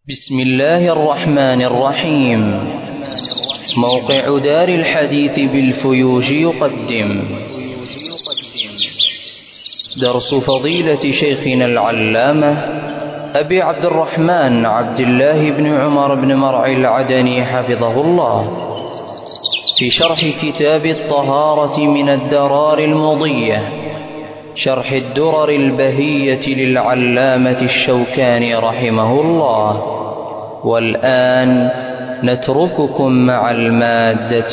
بسم الله الرحمن الرحيم. موقع دار الحديث بالفيوج يقدم درس فضيلة شيخنا العلامة أبي عبد الرحمن عبد الله بن عمر بن مرعي العدني حفظه الله في شرح كتاب الطهارة من الدرار المضية، شرح الدرر البهية للعلامة الشوكاني رحمه الله. والآن نترككم مع المادة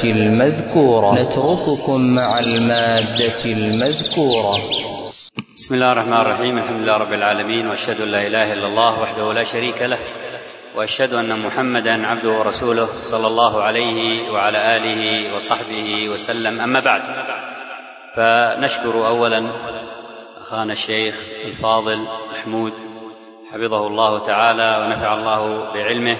المذكورة. بسم الله الرحمن الرحيم. الحمد لله رب العالمين، وأشهد أن لا إله إلا الله وحده لا شريك له، وأشهد أن محمدا عبده ورسوله صلى الله عليه وعلى آله وصحبه وسلم. أما بعد، فنشكر أولا أخانا الشيخ الفاضل محمود حفظه الله تعالى ونفع الله بعلمه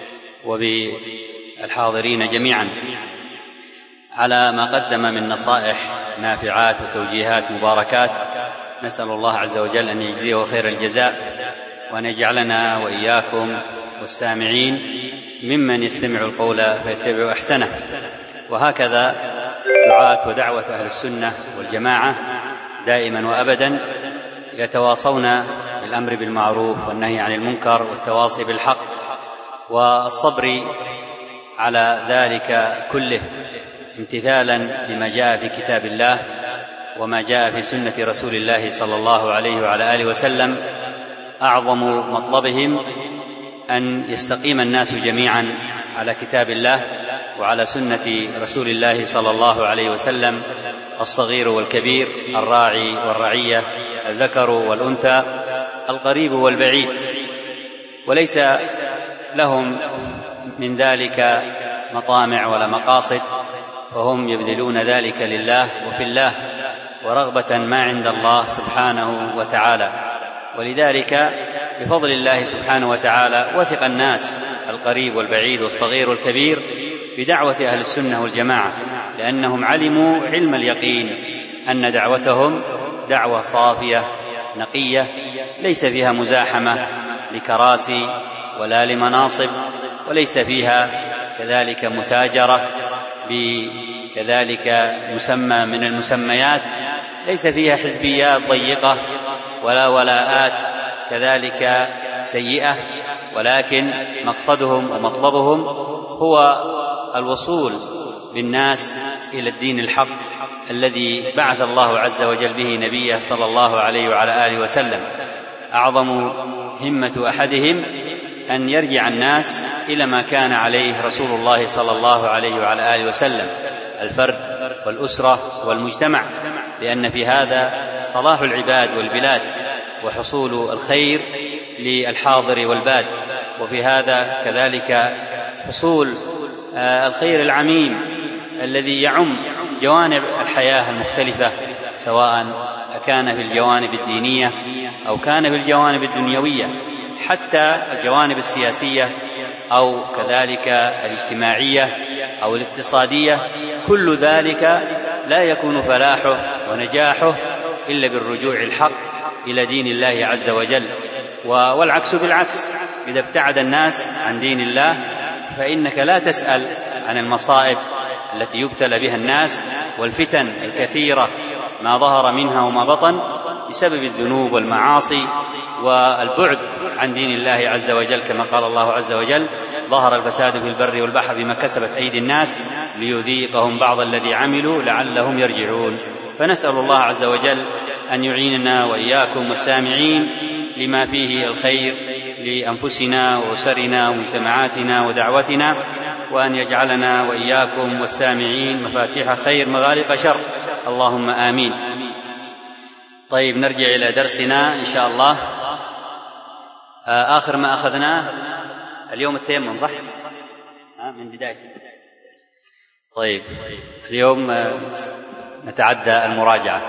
وبالحاضرين جميعا على ما قدم من نصائح نافعات وتوجيهات مباركات. نسأل الله عز وجل أن يجزيه خير الجزاء، وأن يجعلنا وإياكم والسامعين ممن يستمع القول فيتبع أحسنه. وهكذا دعاة ودعوة أهل السنة والجماعة دائما وأبدا يتواصون بالأمر بالمعروف والنهي عن المنكر والتواصي بالحق والصبر على ذلك كله، امتثالا لما جاء في كتاب الله وما جاء في سنة رسول الله صلى الله عليه وعلى آله وسلم. أعظم مطلبهم أن يستقيم الناس جميعا على كتاب الله وعلى سنة رسول الله صلى الله عليه وسلم، الصغير والكبير، الراعي والرعية، الذكر والأنثى، القريب والبعيد، وليس لهم من ذلك مطامع ولا مقاصد، وهم يبذلون ذلك لله وفي الله ورغبة ما عند الله سبحانه وتعالى. ولذلك بفضل الله سبحانه وتعالى وثق الناس القريب والبعيد والصغير والكبير بدعوة أهل السنة والجماعة، لأنهم علموا علم اليقين أن دعوتهم دعوة صافية نقية ليس فيها مزاحمة لكراسي ولا لمناصب، وليس فيها كذلك متاجرة بكذلك مسمى من المسميات، ليس فيها حزبيات ضيقة ولا ولاءات كذلك سيئة، ولكن مقصدهم ومطلبهم هو الوصول بالناس إلى الدين الحق الذي بعث الله عز وجل به نبيه صلى الله عليه وعلى آله وسلم. أعظم همة أحدهم أن يرجع الناس إلى ما كان عليه رسول الله صلى الله عليه وعلى آله وسلم، الفرد والأسرة والمجتمع، لأن في هذا صلاح العباد والبلاد وحصول الخير للحاضر والباد، وفي هذا كذلك حصول الخير العميم الذي يعم جوانب الحياة المختلفة، سواء كان في الجوانب الدينية أو كان في الجوانب الدنيوية، حتى الجوانب السياسية أو كذلك الاجتماعية أو الاقتصادية. كل ذلك لا يكون فلاحه ونجاحه إلا بالرجوع الحق إلى دين الله عز وجل. والعكس بالعكس، إذا ابتعد الناس عن دين الله فإنك لا تسأل عن المصائب التي يبتلى بها الناس والفتن الكثيرة ما ظهر منها وما بطن بسبب الذنوب والمعاصي والبعد عن دين الله عز وجل، كما قال الله عز وجل: ظهر الفساد في البر والبحر بما كسبت أيدي الناس ليذيقهم بعض الذي عملوا لعلهم يرجعون. فنسأل الله عز وجل أن يعيننا وإياكم والسامعين لما فيه الخير لأنفسنا وأسرنا ومجتمعاتنا ودعوتنا، وأن يجعلنا وإياكم والسامعين مفاتيح خير مغالق شر، اللهم آمين. طيب، نرجع إلى درسنا إن شاء الله. آخر ما أخذناه اليوم التيمم، صح؟ من بداية. طيب، اليوم نتعدى المراجعة.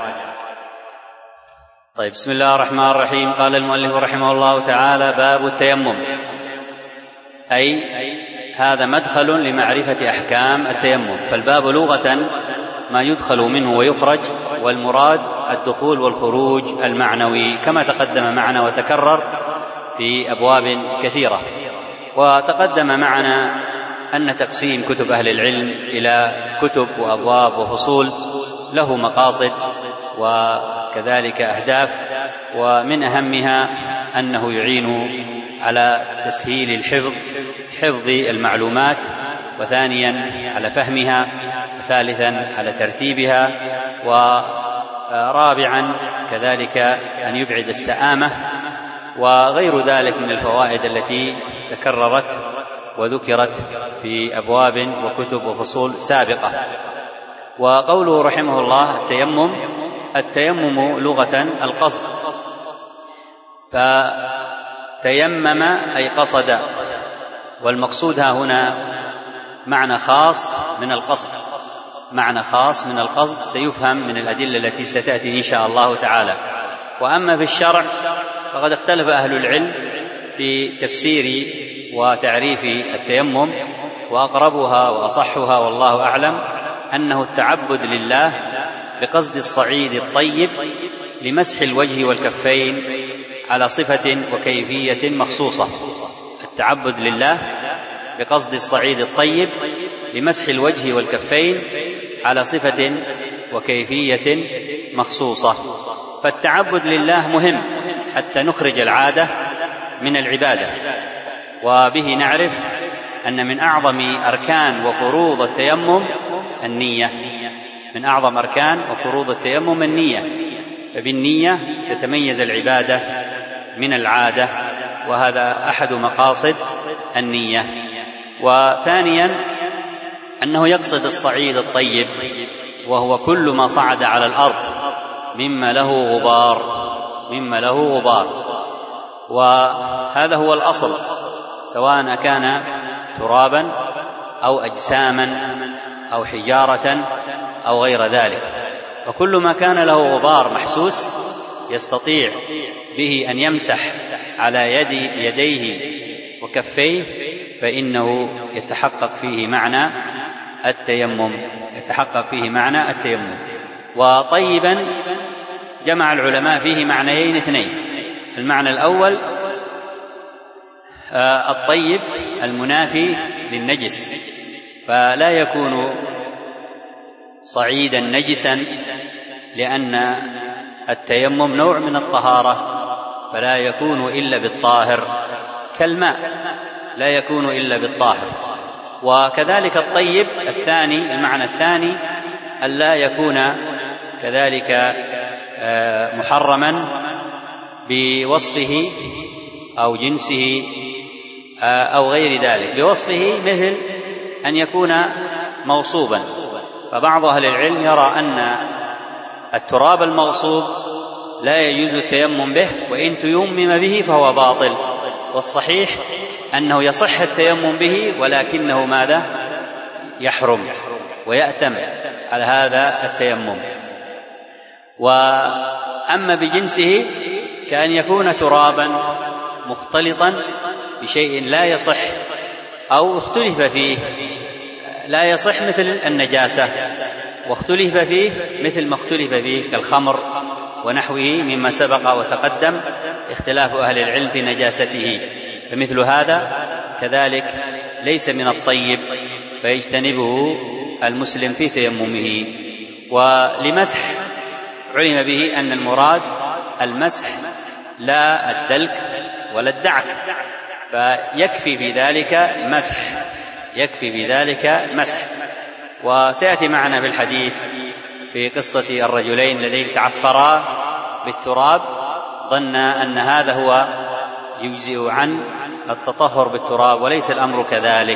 طيب، بسم الله الرحمن الرحيم. قال المؤلف رحمه الله تعالى: باب التيمم، أي هذا مدخل لمعرفة أحكام التيمم. فالباب لغة ما يدخل منه ويخرج، والمراد الدخول والخروج المعنوي كما تقدم معنا وتكرر في أبواب كثيرة. وتقدم معنا أن تقسيم كتب أهل العلم إلى كتب وأبواب وفصول له مقاصد وكذلك أهداف، ومن أهمها أنه يعين على تسهيل حفظ المعلومات، وثانيا على فهمها، وثالثا على ترتيبها، ورابعا كذلك أن يبعد السآمة، وغير ذلك من الفوائد التي تكررت وذكرت في أبواب وكتب وفصول سابقة. وقوله رحمه الله التيمم لغة القصد، فتيمم أي قصد، والمقصود ها هنا معنى خاص من القصد سيفهم من الأدلة التي ستأتي إن شاء الله تعالى. وأما في الشرع فقد اختلف أهل العلم في تفسير وتعريف التيمم، وأقربها وأصحها والله أعلم أنه التعبد لله بقصد الصعيد الطيب لمسح الوجه والكفين على صفة وكيفية مخصوصة. التعبد لله بقصد الصعيد الطيب لمسح الوجه والكفين على صفة وكيفية مخصوصة. فالتعبد لله مهم حتى نخرج العادة من العبادة، وبه نعرف أن من أعظم أركان وفروض التيمم النية، من أعظم أركان وفروض التيمم النية، فبالنية تتميز العبادة من العادة، وهذا أحد مقاصد النية. وثانيا أنه يقصد الصعيد الطيب، وهو كل ما صعد على الأرض مما له غبار، وهذا هو الأصل، سواء كان ترابا أو أجساما أو حجارة أو غير ذلك. وكل ما كان له غبار محسوس يستطيع به أن يمسح على يديه وكفيه فإنه يتحقق فيه معنى التيمم. وطيبا جمع العلماء فيه معنيين اثنين. المعنى الأول الطيب المنافي للنجس، فلا يكون صعيدا نجسا، لأن التيمم نوع من الطهارة، فلا يكون إلا بالطاهر كالماء، لا يكون إلا بالطاهر. وكذلك الطيب الثاني، المعنى الثاني ألا يكون كذلك محرما بوصفه أو جنسه أو غير ذلك، بوصفه مثل أن يكون موصوبا. فبعض أهل العلم يرى أن التراب المغصوب لا يجوز التيمم به، وإن تيمم به فهو باطل، والصحيح أنه يصح التيمم به، ولكنه ماذا؟ يحرم ويأثم على هذا التيمم. وأما بجنسه كأن يكون ترابا مختلطا بشيء لا يصح أو اختلف فيه، لا يصح مثل النجاسة، واختلف فيه مثل ما اختلف فيه كالخمر ونحوه مما سبق وتقدم اختلاف أهل العلم في نجاسته. فمثل هذا كذلك ليس من الطيب، فيجتنبه المسلم في تيممه. ولمسح علم به أن المراد المسح لا الدلك ولا الدعك، فيكفي في ذلك مسح. وسيأتي معنا في الحديث في قصة الرجلين الذين تعفرا بالتراب، ظن أن هذا هو يجزئ عن التطهر بالتراب، وليس الأمر كذلك.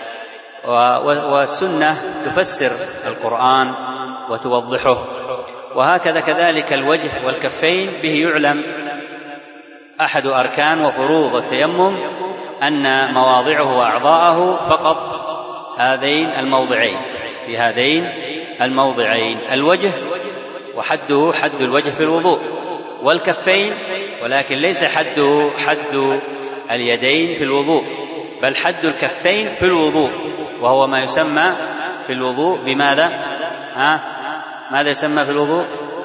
والسنة تفسر القرآن وتوضحه. وهكذا كذلك الوجه والكفين، به يعلم أحد أركان وفروض التيمم أن مواضعه وأعضاءه فقط هذين الموضعين، الوجه وحده حد الوجه في الوضوء، والكفين ولكن ليس حده حد اليدين في الوضوء، بل حد الكفين في الوضوء، وهو ما يسمى في الوضوء بماذا؟ ماذا يسمى في الوضوء؟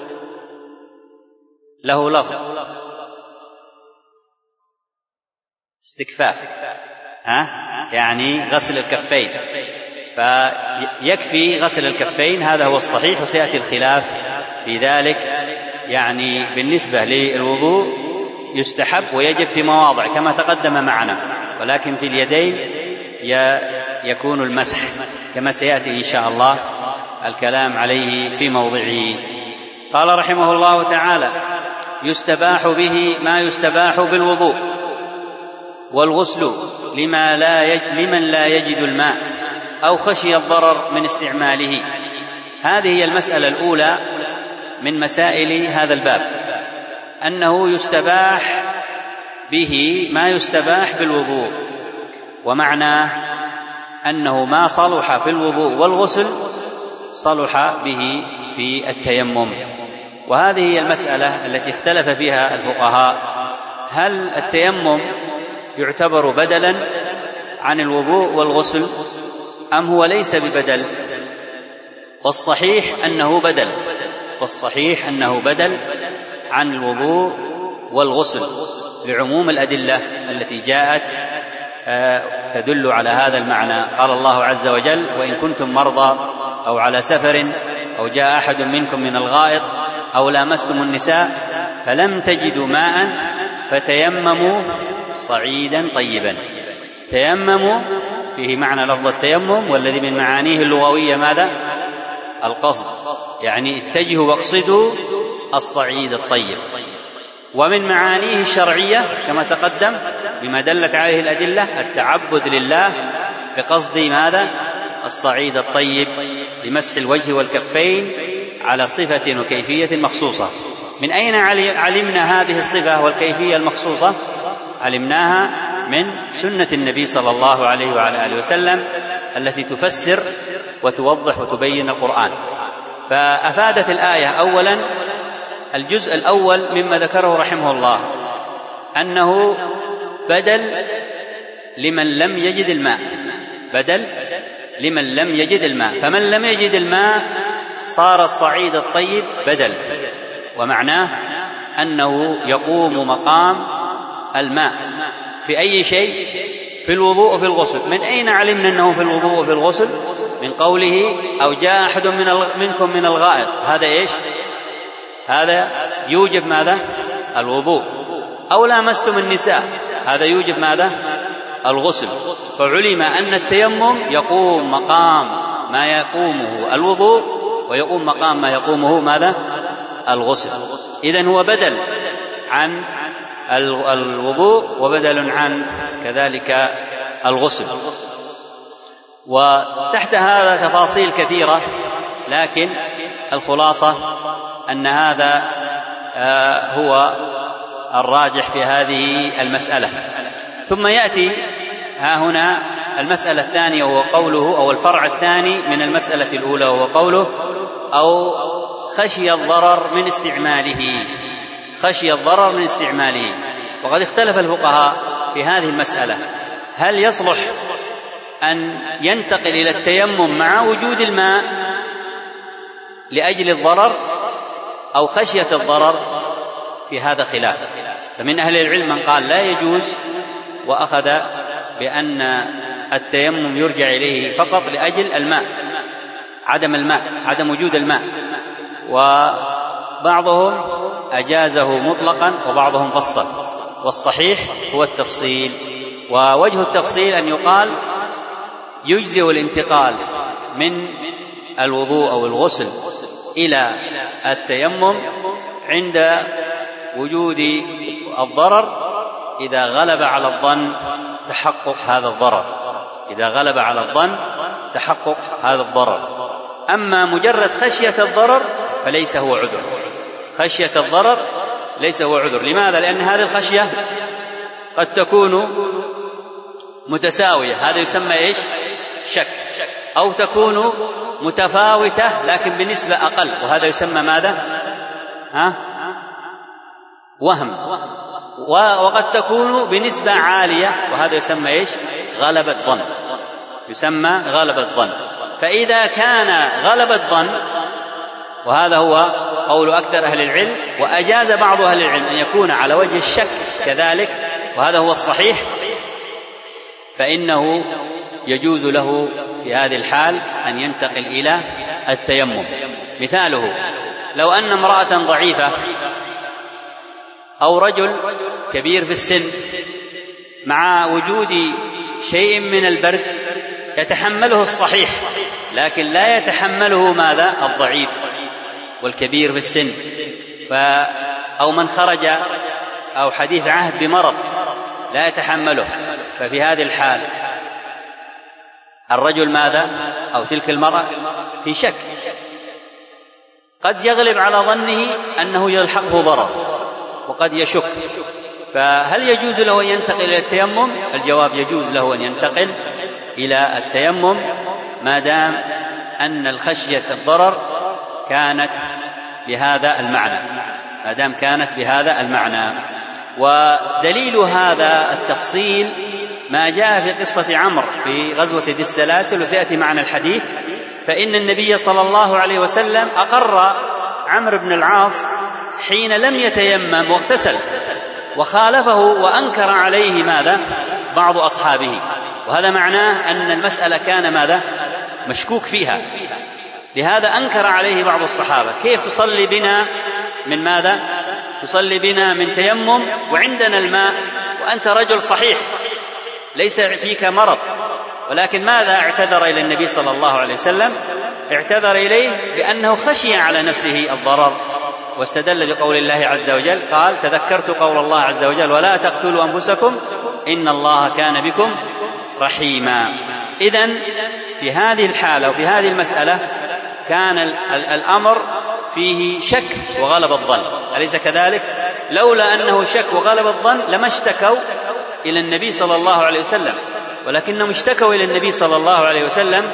له لفظ استكفاف، يعني غسل الكفين، فيكفي غسل الكفين، هذا هو الصحيح، وسيأتي الخلاف في ذلك. يعني بالنسبة للوضوء يستحب ويجب في مواضع كما تقدم معنا، ولكن في اليدين يكون المسح كما سيأتي إن شاء الله الكلام عليه في موضعه. قال رحمه الله تعالى: يستباح به ما يستباح بالوضوء والغسل لمن لا يجد الماء أو خشي الضرر من استعماله. هذه هي المسألة الأولى من مسائل هذا الباب، أنه يستباح به ما يستباح بالوضوء، ومعناه أنه ما صلح في الوضوء والغسل صلح به في التيمم. وهذه هي المسألة التي اختلف فيها الفقهاء: هل التيمم يعتبر بدلا عن الوضوء والغسل أم هو ليس ببدل؟ والصحيح أنه بدل عن الوضوء والغسل لعموم الأدلة التي جاءت تدل على هذا المعنى. قال الله عز وجل: وإن كنتم مرضى أو على سفر أو جاء أحد منكم من الغائط أو لامستم النساء فلم تجدوا ماء فتيمموا صعيدا طيبا. تيمموا فيه معنى لفظ التيمم، والذي من معانيه اللغوية ماذا؟ القصد، يعني اتجهوا واقصدوا الصعيد الطيب. ومن معانيه الشرعية كما تقدم بما دلت عليه الأدلة التعبد لله بقصد ماذا؟ الصعيد الطيب لمسح الوجه والكفين على صفة وكيفية مخصوصة. من أين علمنا هذه الصفة والكيفية المخصوصة؟ علمناها من سنة النبي صلى الله عليه وعلى آله وسلم التي تفسر وتوضح وتبين القرآن. فأفادت الآية أولا الجزء الأول مما ذكره رحمه الله، أنه بدل لمن لم يجد الماء، بدل لمن لم يجد الماء، فمن لم يجد الماء صار الصعيد الطيب بدل، ومعناه أنه يقوم مقام الماء في أي شيء، في الوضوء وفي الغسل. من أين علمنا أنه في الوضوء وفي الغسل؟ من قوله: أو جاء أحد منكم من الغائط. هذا إيش؟ هذا يوجب ماذا؟ الوضوء. أو لامستم النساء، هذا يوجب ماذا؟ الغسل. فعلم أن التيمم يقوم مقام ما يقومه الوضوء، ويقوم مقام ما يقومه ماذا؟ الغسل. إذن هو بدل عن الوضوء وبدل عن كذلك الغسل. وتحت هذا تفاصيل كثيرة، لكن الخلاصة أن هذا هو الراجح في هذه المسألة. ثم يأتي ها هنا المسألة الثانية، وهو قوله، أو الفرع الثاني من المسألة الأولى، وهو قوله: أو خشي الضرر من استعماله. خشي الضرر من استعماله. وقد اختلف الفقهاء في هذه المسألة: هل يصلح أن ينتقل إلى التيمم مع وجود الماء لأجل الضرر أو خشية الضرر؟ في هذا خلاف. فمن أهل العلم من قال لا يجوز، وأخذ بأن التيمم يرجع إليه فقط لأجل الماء، عدم وجود الماء. وبعضهم أجازه مطلقا وبعضهم فصل، والصحيح هو التفصيل. ووجه التفصيل أن يقال يجزئ الانتقال من الوضوء أو الغسل إلى التيمم عند وجود الضرر إذا غلب على الظن تحقق هذا الضرر، إذا غلب على الظن تحقق هذا الضرر. أما مجرد خشية الضرر فليس هو عذر، خشية الضرر ليس هو عذر. لماذا؟ لأن هذه الخشية قد تكون متساوية، هذا يسمى إيش؟ شك. أو تكون متفاوتة لكن بنسبة أقل، وهذا يسمى ماذا؟ وهم. وقد تكون بنسبة عالية، وهذا يسمى إيش؟ غلبة ظن، يسمى غلبة ظن. فإذا كان غلبة ظن، وهذا هو قول أكثر أهل العلم، وأجاز بعض أهل العلم أن يكون على وجه الشك كذلك، وهذا هو الصحيح، فإنه يجوز له في هذه الحال أن ينتقل إلى التيمم. مثاله: لو أن امرأة ضعيفة أو رجل كبير في السن مع وجود شيء من البرد يتحمله الصحيح لكن لا يتحمله ماذا؟ الضعيف والكبير في السن، أو من خرج أو حديث عهد بمرض لا يتحمله، ففي هذه الحال الرجل ماذا؟ أو تلك المرأة في شك، قد يغلب على ظنه أنه يلحقه ضرر وقد يشك، فهل يجوز له أن ينتقل إلى التيمم؟ الجواب: يجوز له أن ينتقل إلى التيمم ما دام أن الخشية الضرر كانت بهذا المعنى. ودليل هذا التفصيل ما جاء في قصة عمرو في غزوة ذي السلاسل، وسيأتي معنا الحديث. فإن النبي صلى الله عليه وسلم أقر عمرو بن العاص حين لم يتيمم واغتسل، وخالفه وأنكر عليه ماذا؟ بعض أصحابه، وهذا معناه أن المسألة كان ماذا؟ مشكوك فيها، لهذا أنكر عليه بعض الصحابة: كيف تصلي بنا من ماذا؟ تصلي بنا من تيمم وعندنا الماء وأنت رجل صحيح ليس فيك مرض. ولكن ماذا اعتذر إلى النبي صلى الله عليه وسلم؟ اعتذر إليه بأنه خشي على نفسه الضرر، واستدل بقول الله عز وجل، قال: تذكرت قول الله عز وجل: ولا تقتلوا أنفسكم إن الله كان بكم رحيما. إذن في هذه الحالة وفي هذه المسألة كان الأمر فيه شك وغلب الظن، أليس كذلك؟ لولا أنه شك وغلب الظن لما اشتكوا إلى النبي صلى الله عليه وسلم، ولكنهم اشتكوا إلى النبي صلى الله عليه وسلم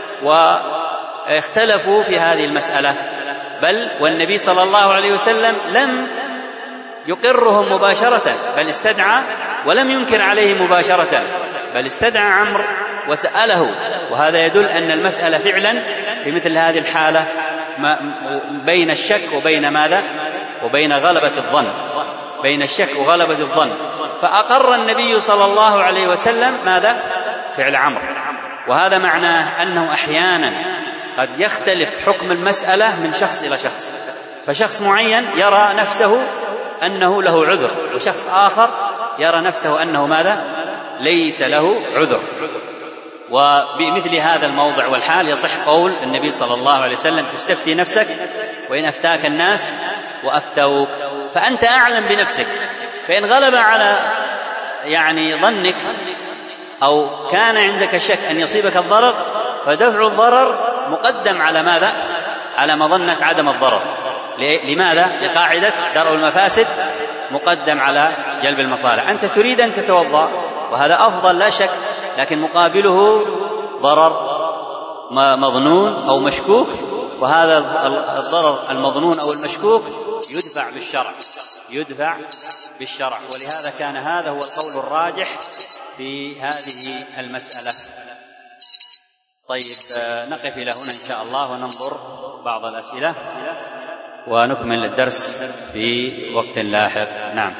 واختلفوا في هذه المسألة، بل والنبي صلى الله عليه وسلم لم يقرهم مباشرة، بل استدعى ولم ينكر عليه مباشرة، بل استدعى عمرو وسأله. وهذا يدل أن المسألة فعلا في مثل هذه الحالة بين الشك وبين ماذا؟ وبين غلبة الظن، بين الشك وغلبة الظن. فأقر النبي صلى الله عليه وسلم ماذا؟ فعل عمرو. وهذا معناه أنه أحيانا قد يختلف حكم المسألة من شخص إلى شخص، فشخص معين يرى نفسه أنه له عذر، وشخص آخر يرى نفسه أنه ماذا؟ ليس له عذر. وبمثل هذا الموضع والحال يصح قول النبي صلى الله عليه وسلم: تستفتي نفسك وإن أفتاك الناس وأفتوك، فأنت أعلم بنفسك، فإن غلب على ظنك أو كان عندك شك أن يصيبك الضرر، فدفع الضرر مقدم على ماذا؟ على مظنك عدم الضرر. لماذا؟ لقاعدة درء المفاسد مقدم على جلب المصالح. أنت تريد أن تتوضأ وهذا أفضل لا شك، لكن مقابله ضرر مظنون أو مشكوك، وهذا الضرر المظنون أو المشكوك يدفع بالشرع. ولهذا كان هذا هو القول الراجح في هذه المسألة. طيب، نقف إلى هنا إن شاء الله وننظر بعض الأسئلة ونكمل الدرس في وقت لاحق. نعم.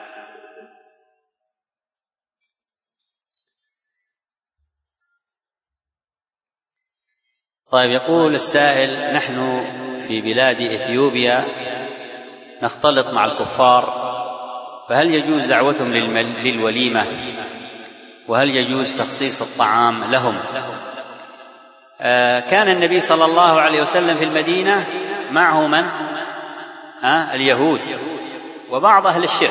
طيب، يقول السائل: نحن في بلاد إثيوبيا نختلط مع الكفار، فهل يجوز دعوتهم للوليمة؟ وهل يجوز تخصيص الطعام لهم؟ كان النبي صلى الله عليه وسلم في المدينة معه من؟ اليهود وبعض أهل الشرك،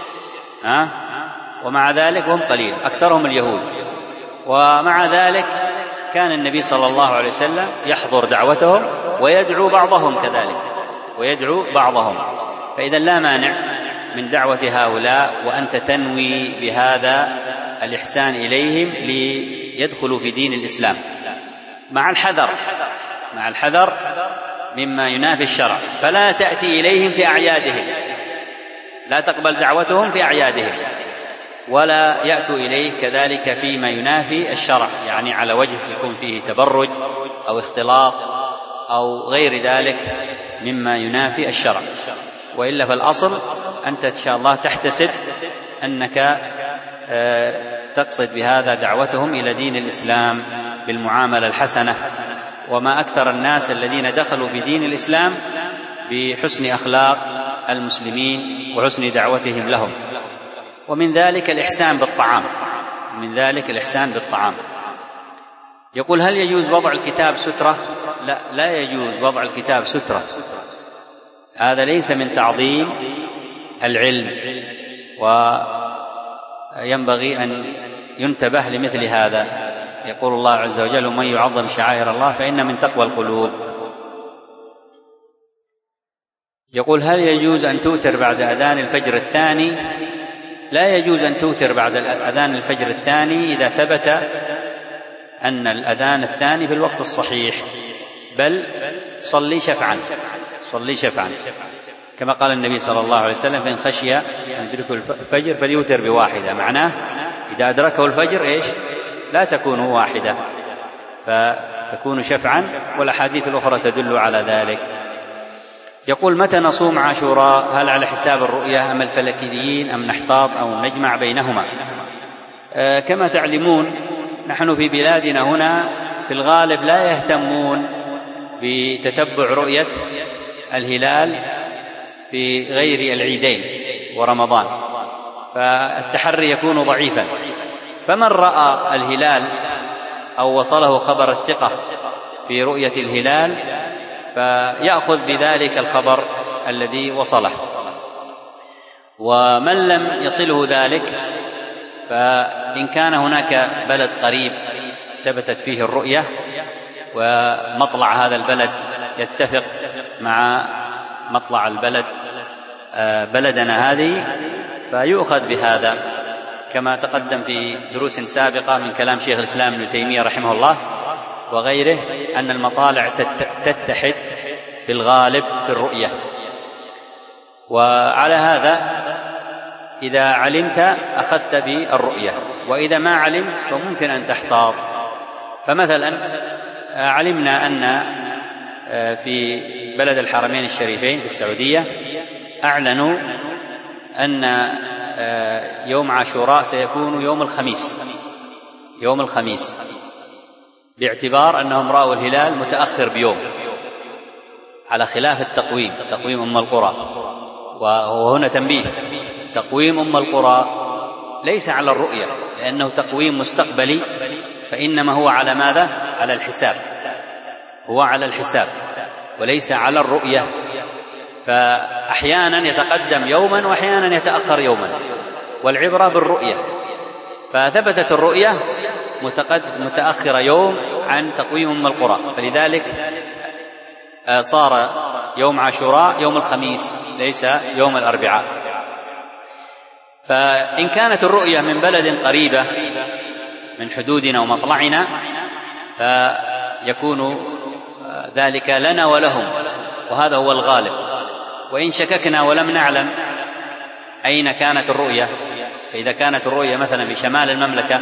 ومع ذلك هم قليل، أكثرهم اليهود، ومع ذلك كان النبي صلى الله عليه وسلم يحضر دعوتهم ويدعو بعضهم كذلك، فإذا لا مانع من دعوة هؤلاء وأنت تنوي بهذا الإحسان إليهم ليدخلوا في دين الإسلام، مع الحذر مما ينافي الشرع. فلا تأتي إليهم في أعيادهم، لا تقبل دعوتهم في أعيادهم، ولا يأتوا إليه كذلك فيما ينافي الشرع، يعني على وجه يكون فيه تبرج أو اختلاط أو غير ذلك مما ينافي الشرع. وإلا فالأصل أنت إن شاء الله تحتسب أنك تقصد بهذا دعوتهم إلى دين الإسلام بالمعاملة الحسنة. وما أكثر الناس الذين دخلوا في دين الإسلام بحسن أخلاق المسلمين وحسن دعوتهم لهم. ومن ذلك الإحسان بالطعام. يقول: هل يجوز وضع الكتاب سترة؟ لا يجوز وضع الكتاب سترة، هذا ليس من تعظيم العلم، وينبغي أن ينتبه لمثل هذا. يقول الله عز وجل: ومن يعظم شعائر الله فإن من تقوى القلوب. يقول: هل يجوز أن توتر بعد أذان الفجر الثاني؟ لا يجوز أن توتر بعد أذان الفجر الثاني إذا ثبت أن الأذان الثاني في الوقت الصحيح، بل صلي شفعا كما قال النبي صلى الله عليه وسلم: فإن خشي أن يدركه الفجر فليوتر بواحدة. معناه إذا أدركه الفجر لا تكون واحدة، فتكون شفعا، والأحاديث الأخرى تدل على ذلك. يقول: متى نصوم عاشوراء؟ هل على حساب الرؤية أم الفلكيين أم نحتاط أو نجمع بينهما؟ كما تعلمون نحن في بلادنا هنا في الغالب لا يهتمون بتتبع رؤية الهلال في غير العيدين ورمضان، فالتحري يكون ضعيفا. فمن رأى الهلال أو وصله خبر الثقة في رؤية الهلال فيأخذ بذلك الخبر الذي وصله، ومن لم يصله ذلك فإن كان هناك بلد قريب ثبتت فيه الرؤية ومطلع هذا البلد يتفق مع مطلع بلدنا هذه فيؤخذ بهذا، كما تقدم في دروس سابقة من كلام شيخ الإسلام ابن تيمية رحمه الله وغيره أن المطالع تتحد في الغالب في الرؤية. وعلى هذا إذا علمت أخذت بالرؤية، وإذا ما علمت فممكن أن تحتاط. فمثلا علمنا أن في بلد الحرمين الشريفين في السعودية أعلنوا أن يوم عاشوراء سيكون يوم الخميس باعتبار أنهم رأوا الهلال متأخر بيوم، على خلاف تقويم أم القرى. وهنا تنبيه: تقويم أم القرى ليس على الرؤية، لأنه تقويم مستقبلي، فإنما هو على ماذا؟ على الحساب، هو على الحساب وليس على الرؤية. فأحيانا يتقدم يوما وأحيانا يتأخر يوما، والعبرة بالرؤية. فثبتت الرؤية متأخرة يوم عن تقويم أم القرى، فلذلك صار يوم عاشوراء يوم الخميس ليس يوم الأربعاء. فإن كانت الرؤية من بلد قريبة من حدودنا ومطلعنا فيكون ذلك لنا ولهم، وهذا هو الغالب. وإن شككنا ولم نعلم أين كانت الرؤية، فإذا كانت الرؤية مثلا في شمال المملكة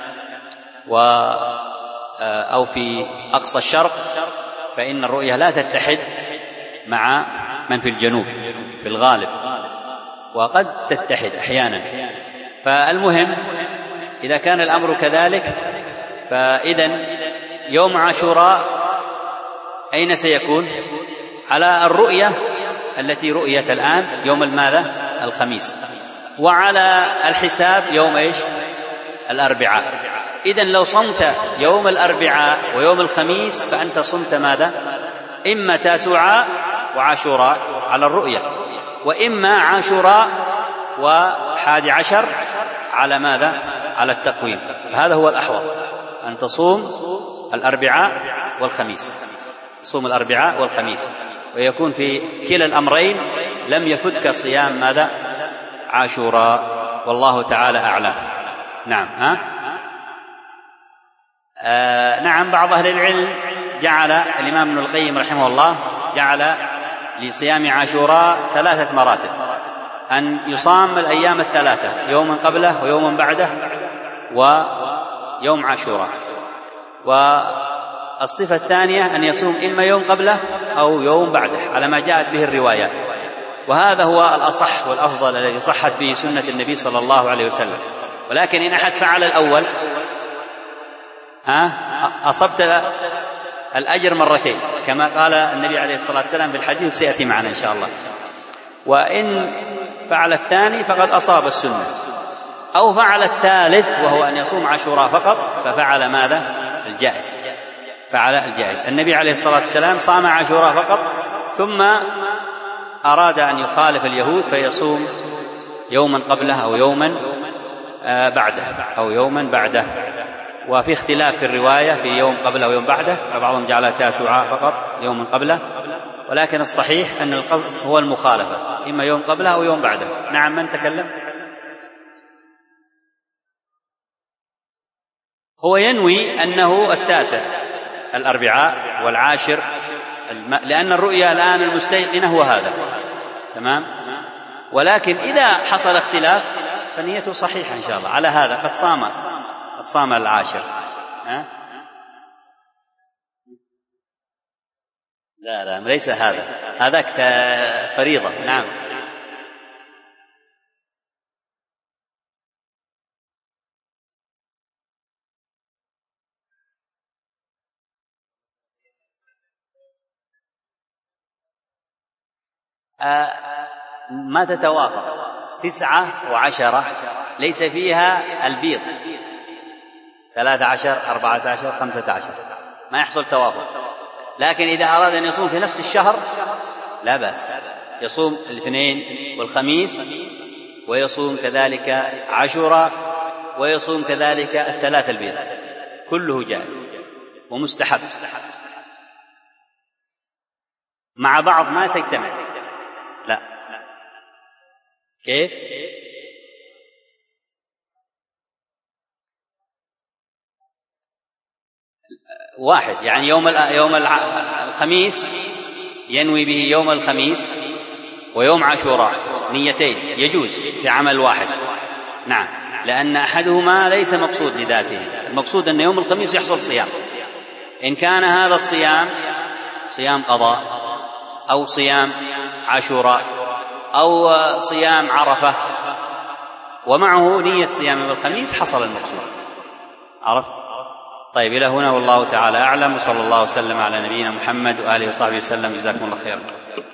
أو في أقصى الشرق فإن الرؤية لا تتحد مع من في الجنوب في الغالب، وقد تتحد أحيانا. فالمهم إذا كان الأمر كذلك فإذن يوم عاشوراء أين سيكون؟ على الرؤية التي رؤيت الآن يوم الماذا؟ الخميس، وعلى الحساب يوم الأربعاء. إذن لو صمت يوم الأربعاء ويوم الخميس فأنت صمت ماذا؟ إما تاسوعاء وعاشوراء على الرؤية، وإما عاشوراء و11 على ماذا؟ على التقويم. فهذا هو الأحوط، أن تصوم الأربعاء والخميس، تصوم الأربعاء والخميس، ويكون في كلا الأمرين لم يفتك صيام ماذا؟ عاشوراء، والله تعالى أعلم. نعم. نعم، بعض أهل العلم جعل الإمام ابن القيم رحمه الله جعل لصيام عاشوراء 3 مراتب: أن يصام الأيام الثلاثة، يوما قبله ويوما بعده ويوم عاشوراء. والصفة الثانية أن يصوم إما يوم قبله أو يوم بعده على ما جاءت به الروايات، وهذا هو الأصح والأفضل الذي صحت به سنة النبي صلى الله عليه وسلم. ولكن إن أحد فعل الأول أصبت الأجر مرتين كما قال النبي عليه الصلاة والسلام في الحديث سيأتي معنا إن شاء الله. وإن فعل الثاني فقد أصاب السنة، أو فعل الثالث وهو أن يصوم عاشوراء فقط ففعل ماذا؟ الجائز، فعل الجائز. النبي عليه الصلاة والسلام صام عاشوراء فقط ثم أراد أن يخالف اليهود فيصوم يوما قبله أو يوما بعده وفي اختلاف في الرواية في يوم قبله ويوم بعده، فبعضهم جعلها تاسعاء فقط يوم قبله، ولكن الصحيح أن القصد هو المخالفة، إما يوم قبله أو يوم بعده. نعم، من تكلم؟ هو ينوي أنه التاسع الأربعاء والعاشر، لأن الرؤيا الآن المستيقنة هو هذا، تمام. ولكن إذا حصل اختلاف فنيته صحيحة إن شاء الله على هذا، قد صام العاشر. لا ليس هذاك فريضة. نعم. ما تتوافق 9 و10 ليس فيها البيض، 13 14 15 ما يحصل توافق. لكن إذا أراد أن يصوم في نفس الشهر لا بأس، يصوم الاثنين والخميس، ويصوم كذلك عاشوراء، ويصوم كذلك الثلاث البيض، كله جائز ومستحب مع بعض، ما تجتمع. لا. كيف؟ واحد، يعني يوم الخميس ينوي به يوم الخميس ويوم عاشوراء، نيتين يجوز في عمل واحد. نعم، لأن أحدهما ليس مقصود لذاته، المقصود أن يوم الخميس يحصل صيام. إن كان هذا الصيام صيام قضاء أو صيام عاشوراء أو صيام عرفة ومعه نية صيام يوم الخميس حصل المقصود. عرفت؟ طيب، إلى هنا والله تعالى أعلم، وصلى الله وسلم على نبينا محمد وآله وصحبه وسلم. جزاكم الله خيرا.